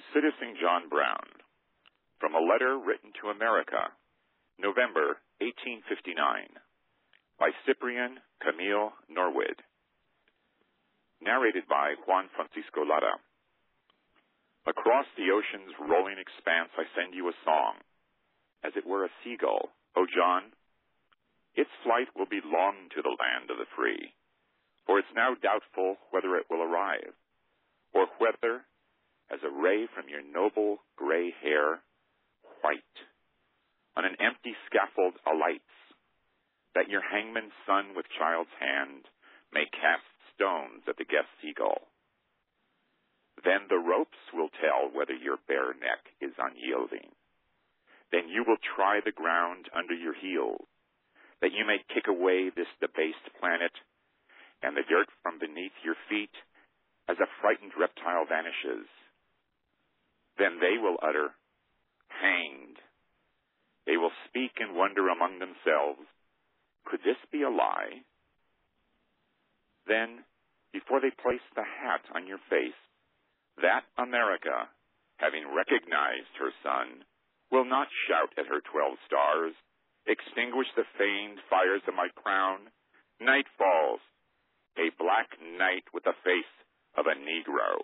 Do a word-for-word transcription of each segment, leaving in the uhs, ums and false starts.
Citizen John Brown, from a letter written to America, November eighteen fifty-nine, by Cyprian Camille Norwood. Narrated by Juan Francisco Lara. Across the ocean's rolling expanse I send you a song, as it were a seagull, O John. Its flight will be long to the land of the free, for it's now doubtful whether it will arrive, or whether, as a ray from your noble gray hair, white, on an empty scaffold alights, that your hangman's son with child's hand may cast stones at the guest seagull. Then the ropes will tell whether your bare neck is unyielding. Then you will try the ground under your heels, that you may kick away this debased planet, and the dirt from beneath your feet as a frightened reptile vanishes. Then they will utter, hanged. They will speak and wonder among themselves, could this be a lie? Then, before they place the hat on your face, that America, having recognized her son, will not shout at her twelve stars, extinguish the feigned fires of my crown. Night falls, a black night with the face of a Negro.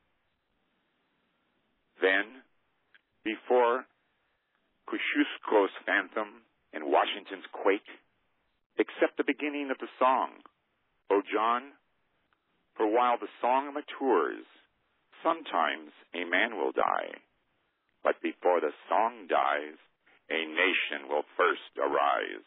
Then, before Kosciuszko's phantom and Washington's quake, accept the beginning of the song, O John, for while the song matures, sometimes a man will die, but before the song dies, a nation will first arise.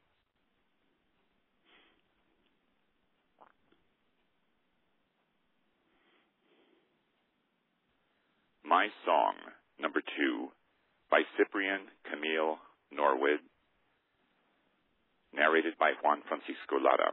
My Song, number two, by Cyprian Camille Norwood, narrated by Juan Francisco Lara.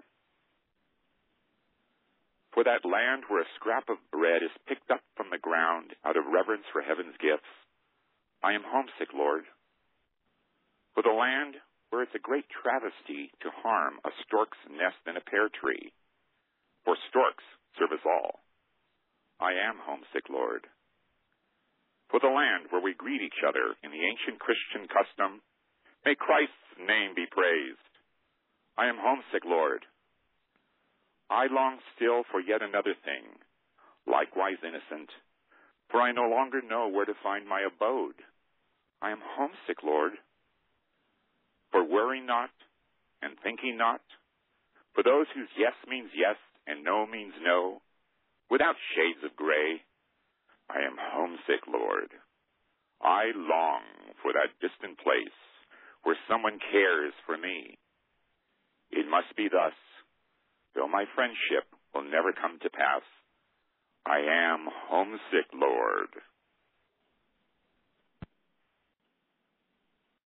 For that land where a scrap of bread is picked up from the ground out of reverence for heaven's gifts, I am homesick, Lord. For the land where it's a great travesty to harm a stork's nest in a pear tree, for storks serve us all, I am homesick, Lord. For the land where we greet each other in the ancient Christian custom, may Christ's name be praised. I am homesick, Lord. I long still for yet another thing, likewise innocent, for I no longer know where to find my abode. I am homesick, Lord. For worry not, and thinking not, for those whose yes means yes, and no means no, without shades of gray, I am homesick, Lord. I long for that distant place where someone cares for me. It must be thus, though my friendship will never come to pass. I am homesick, Lord.